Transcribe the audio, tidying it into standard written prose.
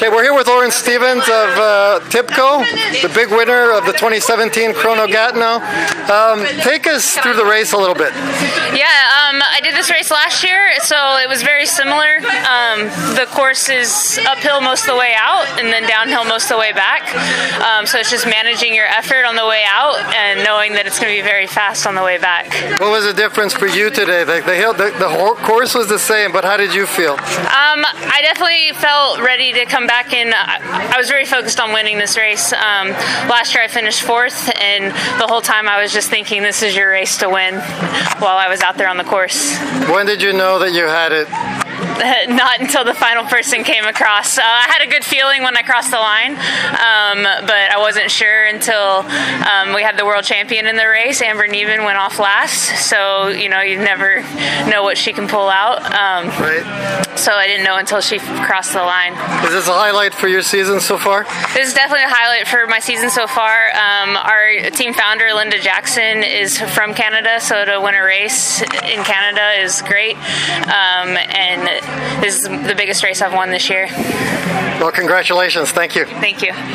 Okay, we're here with Lauren Stevens of TIBCO, the big winner of the 2017 Chrono Gatineau. Take us through the race a little bit. Yeah, I did this race last year, so it was very similar. The course is uphill most of the way out and then downhill most of the way back. So it's just managing your effort on the way out and knowing that it's going to be very fast on the way back. What was the difference for you today? The whole course was the same, but how did you feel? I definitely felt ready to come back in. I was very focused on winning this race. Last year I finished fourth, and the whole time I was just thinking this is your race to win while I was out there on the course. When did you know that you had it? Not until the final person came across. I had a good feeling when I crossed the line, but I wasn't sure until we had the world champion in the race. Amber Neiman went off last, so you never know what she can pull out. Right. So I didn't know until she crossed the line. Is this a highlight for your season so far? This is definitely a highlight for my season so far. Our team founder, Linda Jackson, is from Canada, so to win a race in Canada is great. And this is the biggest race I've won this year. Well, congratulations. Thank you. Thank you.